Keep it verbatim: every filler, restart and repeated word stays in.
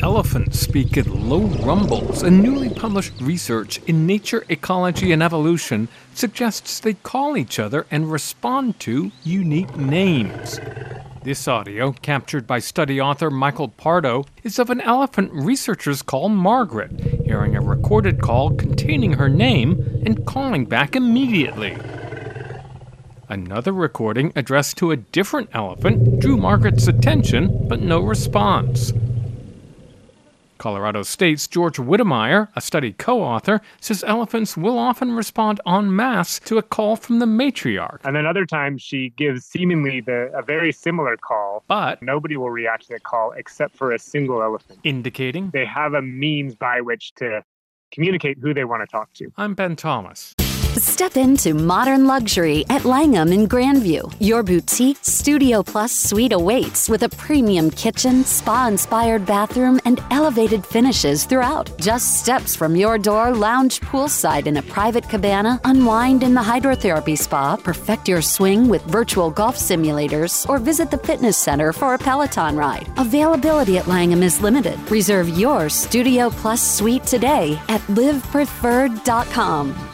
elephants speak in low rumbles, and newly published research in Nature, Ecology, and Evolution suggests they call each other and respond to unique names. This audio, captured by study author Michael Pardo, is of an elephant researchers call Margaret, hearing a recorded call containing her name and calling back immediately. Another recording addressed to a different elephant drew Margaret's attention, but no response. Colorado State's George Whittemire, a study co-author, says elephants will often respond en masse to a call from the matriarch. And then other times she gives seemingly the, a very similar call, but nobody will react to the call except for a single elephant. Indicating they have a means by which to communicate who they want to talk to. I'm Ben Thomas. Step into modern luxury at Langham in Grandview. Your boutique Studio Plus suite awaits with a premium kitchen, spa-inspired bathroom, and elevated finishes throughout. Just steps from your door, lounge poolside in a private cabana, unwind in the hydrotherapy spa, perfect your swing with virtual golf simulators, or visit the fitness center for a Peloton ride. Availability at Langham is limited. Reserve your Studio Plus suite today at live preferred dot com.